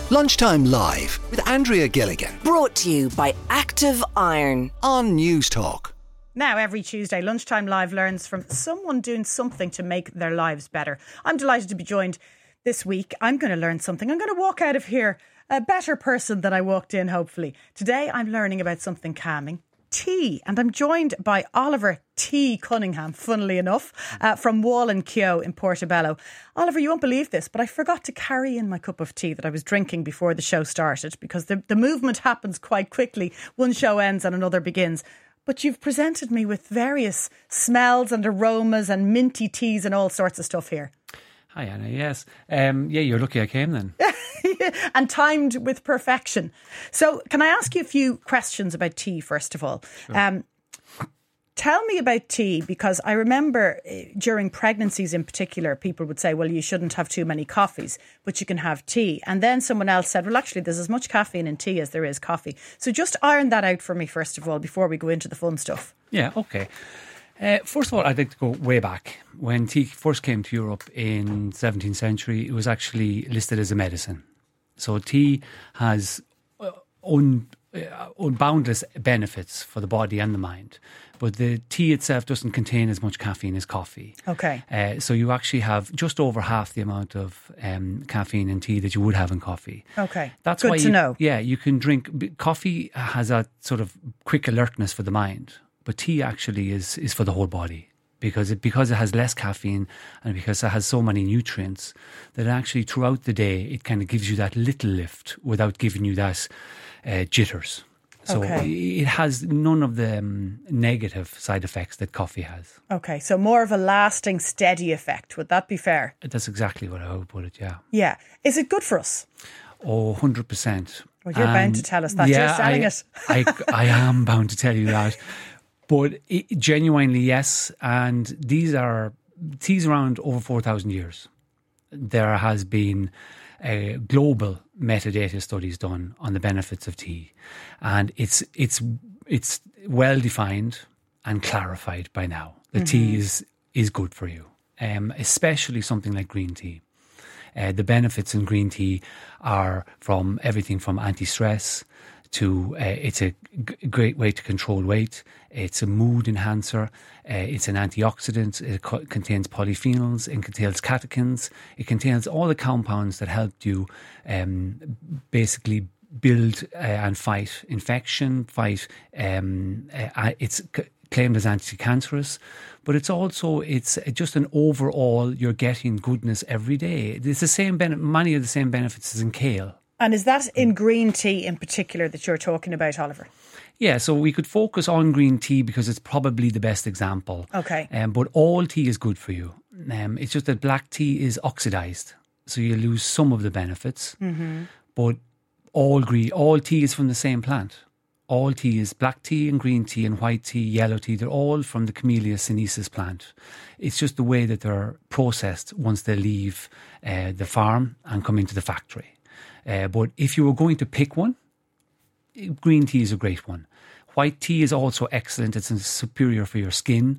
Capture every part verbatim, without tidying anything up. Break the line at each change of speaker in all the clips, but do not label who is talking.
Lunchtime Live with Andrea Gilligan.
Brought to you by Active Iron
on News Talk.
Now, every Tuesday, Lunchtime Live learns from someone doing something to make their lives better. I'm delighted to be joined this week. I'm going to learn something. I'm going to walk out of here a better person than I walked in, hopefully. Today, I'm learning about something calming. Tea, and I'm joined by Oliver T. Cunningham, funnily enough, uh, from Wall and Keogh in Portobello. Oliver, you won't believe this, but I forgot to carry in my cup of tea that I was drinking before the show started, because the, the movement happens quite quickly. One show ends and another begins. But you've presented me with various smells and aromas and minty teas and all sorts of stuff here.
Hi, Anna. Yes. Um, yeah, you're lucky I came then.
And timed with perfection. So can I ask you a few questions about tea, first of all? Sure. Um, tell me about tea, because I remember during pregnancies in particular, people would say, well, you shouldn't have too many coffees, but you can have tea. And then someone else said, well, actually, there's as much caffeine in tea as there is coffee. So just iron that out for me, first of all, before we go into the fun stuff.
Yeah, okay. Uh, first of all, I'd like to go way back. When tea first came to Europe in the seventeenth century, it was actually listed as a medicine. So tea has un, uh, unboundless benefits for the body and the mind. But the tea itself doesn't contain as much caffeine as coffee.
Okay.
Uh, so you actually have just over half the amount of um, caffeine in tea that you would have in coffee.
Okay.
That's
Good
why
to
you,
know.
Yeah, you can drink. Coffee has a sort of quick alertness for the mind, but tea actually is is for the whole body. Because it, because it has less caffeine and because it has so many nutrients that actually throughout the day it kind of gives you that little lift without giving you that uh, jitters. So
okay.
It has none of the um, negative side effects that coffee has.
Okay, so more of a lasting, steady effect. Would that be fair?
That's exactly what I would put it, yeah.
Yeah. Is it good for us?
Oh, one hundred percent.
Well, you're um, bound to tell us that.
Yeah,
you're selling
I,
it.
I, I am bound to tell you that. But it, genuinely, yes. And these are teas around over four thousand years. There has been uh, global metadata studies done on the benefits of tea. And it's it's it's well defined and clarified by now. The mm-hmm. tea is, is good for you, um, especially something like green tea. Uh, the benefits in green tea are from everything from anti-stress to uh, it's a g- great way to control weight. It's a mood enhancer. Uh, it's an antioxidant. It co- contains polyphenols. It contains catechins. It contains all the compounds that help you um, basically build uh, and fight infection, fight. Um, uh, it's c- claimed as anti-cancerous, but it's also it's just an overall you're getting goodness every day. It's the same ben- many of the same benefits as in kale.
And is that in green tea in particular that you're talking about, Oliver?
Yeah, so we could focus on green tea because it's probably the best example.
Okay.
Um, but all tea is good for you. Um, it's just that black tea is oxidized, so you lose some of the benefits.
Mm-hmm.
But all green, all tea is from the same plant. All tea is black tea and green tea and white tea, yellow tea. They're all from the Camellia sinensis plant. It's just the way that they're processed once they leave uh, the farm and come into the factory. Uh, but if you were going to pick one, green tea is a great one. White tea is also excellent. It's superior for your skin.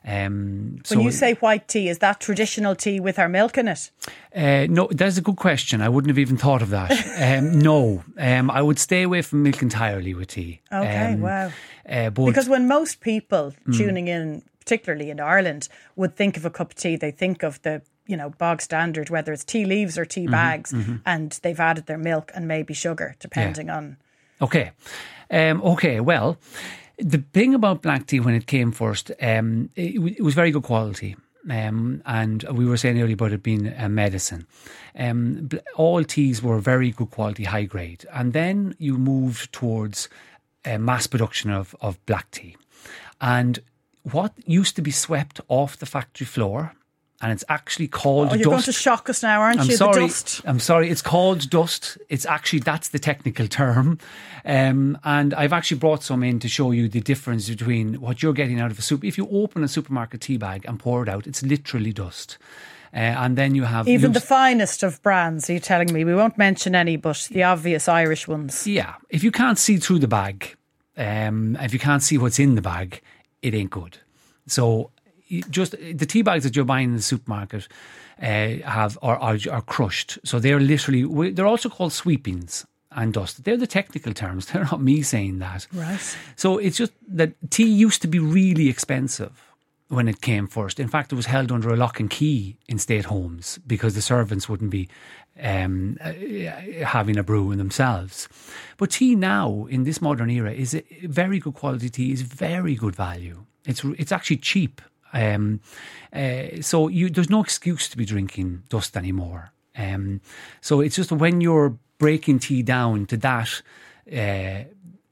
Um, so
when you say white tea, is that traditional tea with our milk in it?
Uh, no, that's a good question. I wouldn't have even thought of that. um, no, um, I would stay away from milk entirely with tea.
Okay,
um,
wow.
Uh, but,
because when most people mm. tuning in, particularly in Ireland, would think of a cup of tea, they think of the you know, bog standard, whether it's tea leaves or tea bags, mm-hmm, mm-hmm. and they've added their milk and maybe sugar, depending yeah. on.
Okay. Um, okay, well, the thing about black tea when it came first, um, it, it was very good quality. Um, and we were saying earlier about it being a medicine. Um, all teas were very good quality, high grade. And then you moved towards uh, mass production of, of black tea. And what used to be swept off the factory floor, and it's actually called
oh, you're
dust.
You're going to shock us now, aren't
I'm
you?
Sorry,
the dust.
I'm sorry. It's called dust. It's actually, that's the technical term. Um, and I've actually brought some in to show you the difference between what you're getting out of a soup. If you open a supermarket tea bag and pour it out, it's literally dust. Uh, and then you have...
Even
loose,
the finest of brands, are you telling me? We won't mention any, but the obvious Irish ones.
Yeah. If you can't see through the bag, um, if you can't see what's in the bag, it ain't good. So just the tea bags that you're buying in the supermarket uh, have are, are are crushed. So they're literally they're also called sweepings and dust. They're the technical terms. They're not me saying that.
Right.
So it's just that tea used to be really expensive when it came first. In fact, it was held under a lock and key in state homes because the servants wouldn't be um, having a brew in themselves. But tea now, in this modern era, is a very good quality tea, is very good value. It's it's actually cheap. Um, uh, so you, there's no excuse to be drinking dust anymore. Um, so it's just when you're breaking tea down to that uh,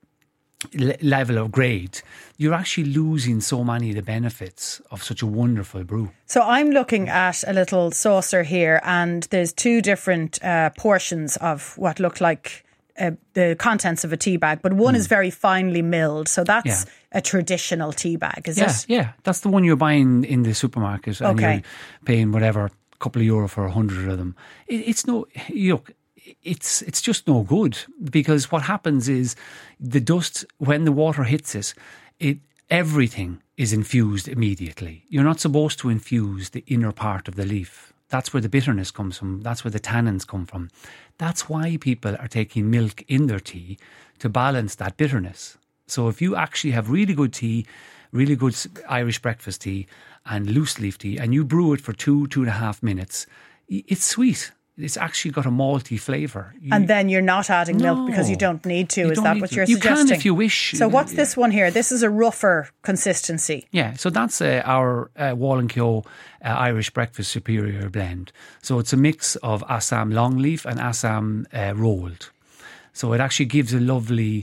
level of grade, you're actually losing so many of the benefits of such a wonderful brew.
So I'm looking at a little saucer here, and there's two different uh, portions of what look like uh, the contents of a tea bag, but one mm. is very finely milled. So that's yeah. a traditional tea bag, is
yeah,
it?
Yeah, that's the one you're buying in the supermarket, and
okay.
you're paying whatever, couple of euro for a hundred of them. It, it's no, look, it's it's just no good, because what happens is the dust, when the water hits it, it everything is infused immediately. You're not supposed to infuse the inner part of the leaf. That's where the bitterness comes from. That's where the tannins come from. That's why people are taking milk in their tea, to balance that bitterness. So if you actually have really good tea, really good Irish breakfast tea and loose leaf tea, and you brew it for two, two and a half minutes, it's sweet. It's actually got a malty flavour. You,
and then you're not adding
no,
milk because you don't need to.
You
is
don't
that
need
what
to.
you're
you
suggesting?
You can if you wish.
So what's this one here? This is a rougher consistency.
Yeah, so that's uh, our uh, Wallinkyo uh, Irish Breakfast Superior blend. So it's a mix of Assam longleaf and Assam uh, rolled. So it actually gives a lovely,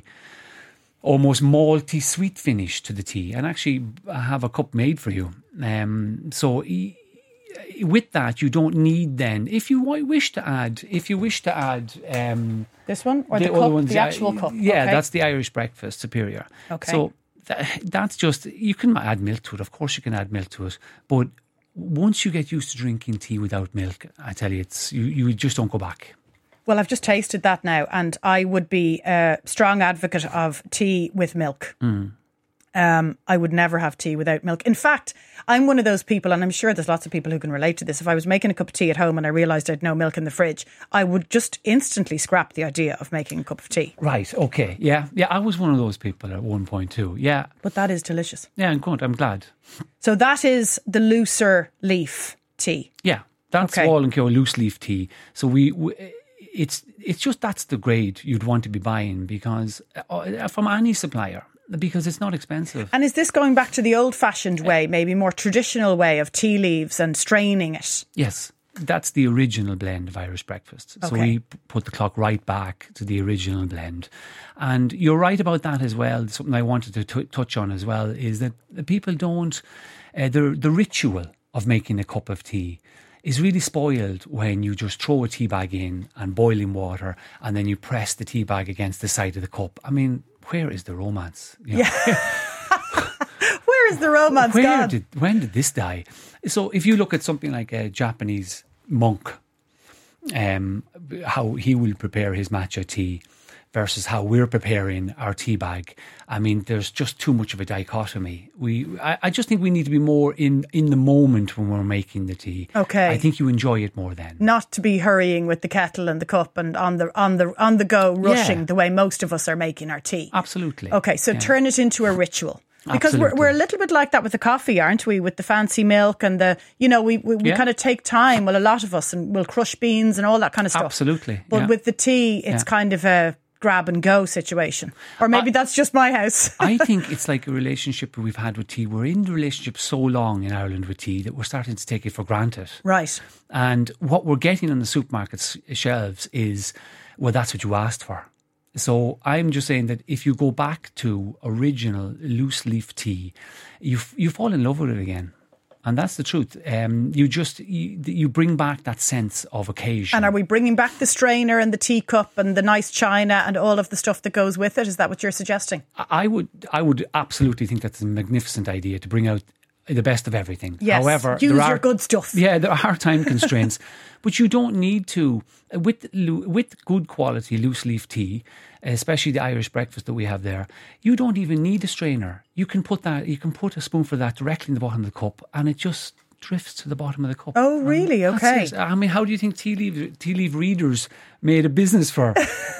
almost malty sweet finish to the tea. And actually, I have a cup made for you. Um, so e- with that, you don't need then, if you wish to add, if you wish to add... Um,
this one? Or
the,
the cup?
ones,
the actual
uh,
cup?
Yeah,
okay.
That's the Irish Breakfast Superior.
Okay.
So that, that's just, you can add milk to it. Of course you can add milk to it. But once you get used to drinking tea without milk, I tell you, it's you, you just don't go back.
Well, I've just tasted that now, and I would be a strong advocate of tea with milk.
Mm.
Um, I would never have tea without milk. In fact, I'm one of those people, and I'm sure there's lots of people who can relate to this. If I was making a cup of tea at home and I realised I'd no milk in the fridge, I would just instantly scrap the idea of making a cup of tea.
Right, okay. Yeah, yeah. I was one of those people at one point too. Yeah.
But that is delicious.
Yeah, I'm good. I'm glad.
So that is the looser leaf tea.
Yeah, that's
okay.
Wallinkyo loose leaf tea. So we... we It's it's just that's the grade you'd want to be buying, because uh, from any supplier, because it's not expensive.
And is this going back to the old-fashioned way, maybe more traditional way of tea leaves and straining it?
Yes, that's the original blend of Irish breakfast. So
okay.
we put the clock right back to the original blend. And you're right about that as well. Something I wanted to t- touch on as well is that the people don't, uh, the the ritual of making a cup of tea is really spoiled when you just throw a tea bag in and boiling water, and then you press the tea bag against the side of the cup. I mean, where is the romance? You know?
Yeah. Where is the romance
where
gone?
Did, when did this die? So if you look at something like a Japanese monk, um, how he will prepare his matcha tea versus how we're preparing our tea bag, I mean, there's just too much of a dichotomy. We, I, I just think we need to be more in, in the moment when we're making the tea.
Okay.
I think you enjoy it more then.
Not to be hurrying with the kettle and the cup and on the on the on the go rushing
Yeah.
the way most of us are making our tea.
Absolutely.
Okay, so
Yeah.
turn it into a ritual. Because we're,
Absolutely.
we're a little bit like that with the coffee, aren't we? With the fancy milk and the, you know, we, we, we
Yeah.
kind of take time. Well, a lot of us, and we'll crush beans and all that kind of stuff.
Absolutely.
But
yeah.
with the tea, it's
Yeah.
kind of a grab and go situation. Or maybe
I-
that's just my house.
I think it's like a relationship we've had with tea. We're in the relationship so long in Ireland with tea that we're starting to take it for granted.
Right.
And what we're getting on the supermarket shelves is, well, that's what you asked for. So I'm just saying that if you go back to original loose leaf tea, you you fall in love with it again. And that's the truth. Um, you just, you, you bring back that sense of occasion.
And are we bringing back the strainer and the teacup and the nice china and all of the stuff that goes with it? Is that what you're suggesting?
I would I would absolutely think that's a magnificent idea, to bring out the best of everything.
Yes,
However,
use
there are
your good stuff.
Yeah, there are time constraints, but you don't need to with with good quality loose leaf tea, especially the Irish breakfast that we have there. You don't even need a strainer. You can put that. You can put a spoonful of that directly in the bottom of the cup, and it just drifts to the bottom of the cup.
Oh, really?
And
okay.
that's it. I mean, how do you think tea leaf tea leaf readers made a business for?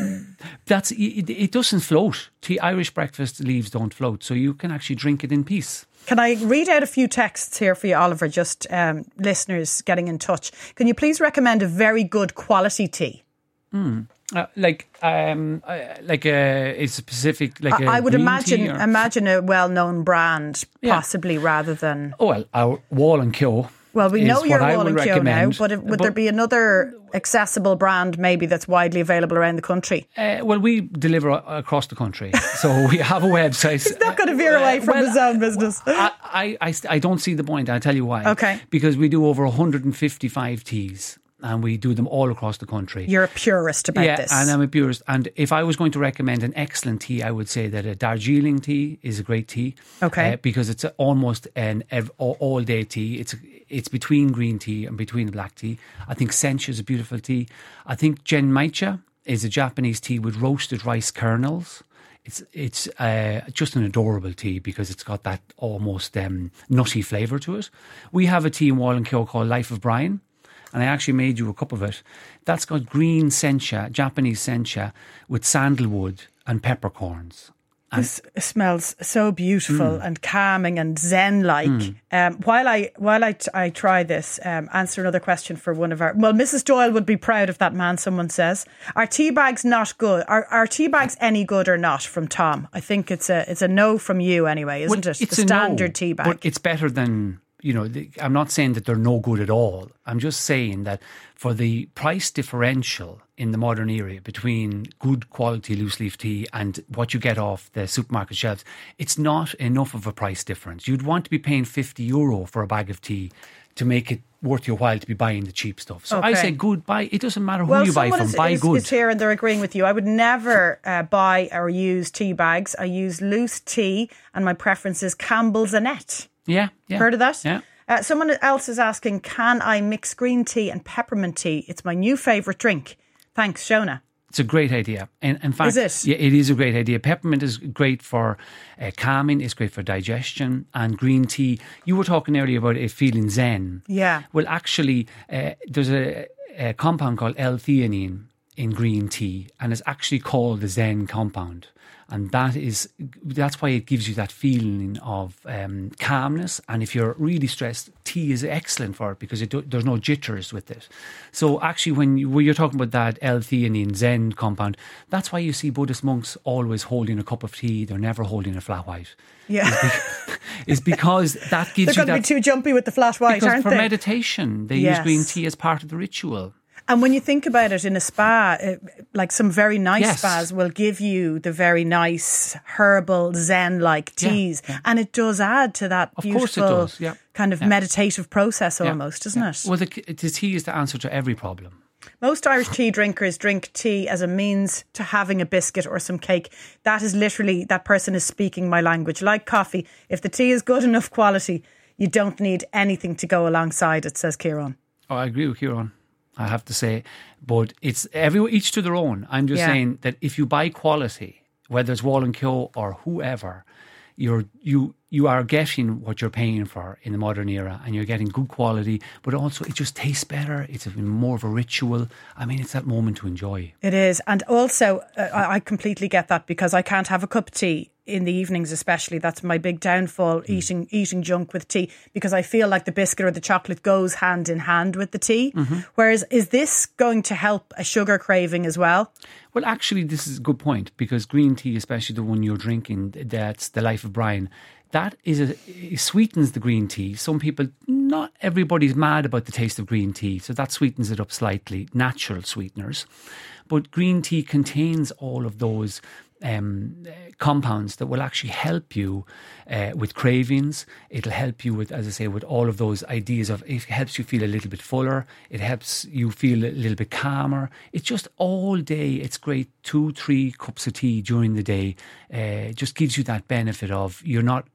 That's it, it doesn't float. Tea Irish breakfast leaves don't float, so you can actually drink it in peace.
Can I read out a few texts here for you, Oliver? Just um, listeners getting in touch. Can you please recommend a very good quality tea?
Mm. Uh, like, um, uh, like a, a specific, like a
I would
green
imagine
tea or?
imagine a well-known brand,
Yeah.
possibly rather than.
Oh well, our Wall and Kyo.
Well, we
is
know you're
what I
Wall
would
and Kyo now,
recommend,
but if, would
but-
there be another accessible brand maybe that's widely available around the country?
Uh, well, we deliver a- across the country, so we have a website.
It's not going to veer away from
well,
his own business.
I, I, I, st- I don't see the point. I'll tell you why.
Okay.
Because we do over one hundred fifty-five teas, and we do them all across the country.
You're a purist about
yeah,
this.
and I'm a purist. And if I was going to recommend an excellent tea, I would say that a Darjeeling tea is a great tea.
Okay.
Uh, because it's a, almost an ev- all day tea. It's it's between green tea and between the black tea. I think Sencha is a beautiful tea. I think Genmaicha is a Japanese tea with roasted rice kernels. It's it's uh, just an adorable tea because it's got that almost um, nutty flavour to it. We have a tea in Wall and Kyo called Life of Brian. And I actually made you a cup of it. That's got green sencha, Japanese sencha, with sandalwood and peppercorns. And
This smells so beautiful
Mm.
and calming and zen-like. Um, while I while I, t- I try this, um, answer another question for one of our... Well, Missus Doyle would be proud of that man, someone says. Are tea bags not good? Are, are tea bags any good or not, from Tom? I think it's a it's a no from you anyway, isn't
well,
it?
It's
the
a
standard
no,
tea bag.
But it's better than, you know, the, I'm not saying that they're no good at all. I'm just saying that for the price differential in the modern era between good quality loose leaf tea and what you get off the supermarket shelves, it's not enough of a price difference. You'd want to be paying fifty euro for a bag of tea to make it worth your while to be buying the cheap stuff. So I
Okay.
say good, buy. It doesn't matter who
Well,
you buy
someone
from,
is,
buy
is,
good.
is here and they're agreeing with you. I would never uh, buy or use tea bags. I use loose tea and my preference is Campbell's Annette.
Yeah, yeah.
Heard of that?
Yeah.
Uh, someone else is asking, can I mix green tea and peppermint tea? It's my new favourite drink. Thanks, Shona.
It's a great idea. And in fact,
Is it?
Yeah, it is a great idea. Peppermint is great for uh, calming, it's great for digestion, and green tea. You were talking earlier about it feeling zen.
Yeah.
Well, actually, uh, there's a, a compound called L-theanine in green tea, and it's actually called the Zen compound. And that is that's why it gives you that feeling of um, calmness. And if you're really stressed, tea is excellent for it because it do, there's no jitters with it. So actually, when, you, when you're talking about that L-theanine Zen compound, that's why you see Buddhist monks always holding a cup of tea. They're never holding a flat white.
Yeah.
It's because that gives
They're
you
going to be
that.
too jumpy with the flat white,
Because
aren't
for
they?
meditation, they
Yes.
use green tea as part of the ritual.
And when you think about it, in a spa, uh, like some very nice
Yes.
spas will give you the very nice herbal Zen-like
Yeah,
teas.
yeah.
And it does add to that
Of course it
beautiful
does, yeah.
kind of
Yeah.
meditative process
Yeah,
almost, doesn't
yeah.
it?
Well, the, the tea is the answer to every problem.
Most Irish tea drinkers drink tea as a means to having a biscuit or some cake. That is literally, that person is speaking my language. Like coffee, if the tea is good enough quality, you don't need anything to go alongside it, says Kieran.
Oh, I agree with Kieran, I have to say. But it's every each to their own. I'm just
Yeah.
saying that if you buy quality, whether it's Wall and Kyo or whoever, you're you you are getting what you're paying for in the modern era, and you're getting good quality, but also it just tastes better. It's a, more of a ritual. I mean, it's that moment to enjoy.
It is. And also, uh, I I completely get that because I can't have a cup of tea in the evenings especially. That's my big downfall,
Mm.
eating eating junk with tea, because I feel like the biscuit or the chocolate goes hand in hand with the tea.
Mm-hmm.
Whereas, is this going to help a sugar craving as well?
Well, actually, this is a good point because green tea, especially the one you're drinking, that's the Life of Brian, that is a, it sweetens the green tea. Some people, not everybody's mad about the taste of green tea, so that sweetens it up slightly, natural sweeteners. But green tea contains all of those um, compounds that will actually help you uh, with cravings. It'll help you with, as I say, with all of those ideas of, it helps you feel a little bit fuller. It helps you feel a little bit calmer. It's just all day. It's great. Two, three cups of tea during the day. Uh, just gives you that benefit of you're not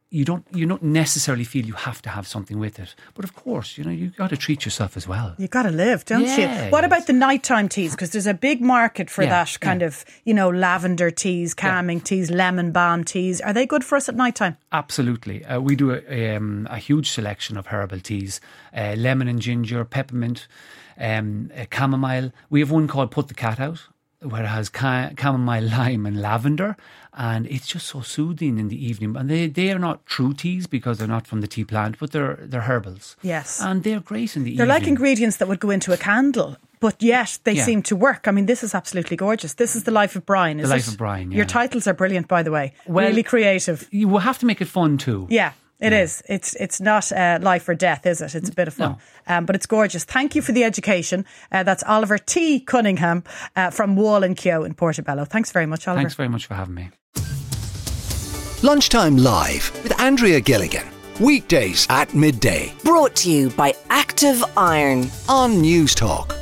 you don't you don't necessarily feel you have to have something with it. But of course, you know, you've got to treat yourself as well.
You've got to live, don't
Yeah,
you? What
yes.
about the nighttime teas? Because there's a big market for
Yeah,
that kind
yeah.
of, you know, lavender teas, calming teas, lemon balm teas. Are they good for us at nighttime?
Absolutely. Uh, we do a, um, a huge selection of herbal teas, uh, lemon and ginger, peppermint, um, uh, chamomile. We have one called Put the Cat Out, where it has ca- chamomile, lime and lavender, and it's just so soothing in the evening. And they, they are not true teas because they're not from the tea plant, but they're they're herbals.
Yes.
And they're great in the
They're
evening.
like ingredients that would go into a candle, but yet they
Yeah.
seem to work. I mean, this is absolutely gorgeous. This is The Life of Brian, is
The Life
it?
of Brian,
Your
yeah.
titles are brilliant, by the way.
Well-
really creative.
You will have to make it fun too.
Yeah. It is. It's it's not uh, life or death, is it? It's a bit of fun. Um, but it's gorgeous. Thank you for the education. Uh, that's Oliver T. Cunningham uh, from Wall and Keogh in Portobello. Thanks very much, Oliver.
Thanks very much for having me.
Lunchtime Live with Andrea Gilligan. Weekdays at midday
Brought to you by Active Iron.
on News Talk.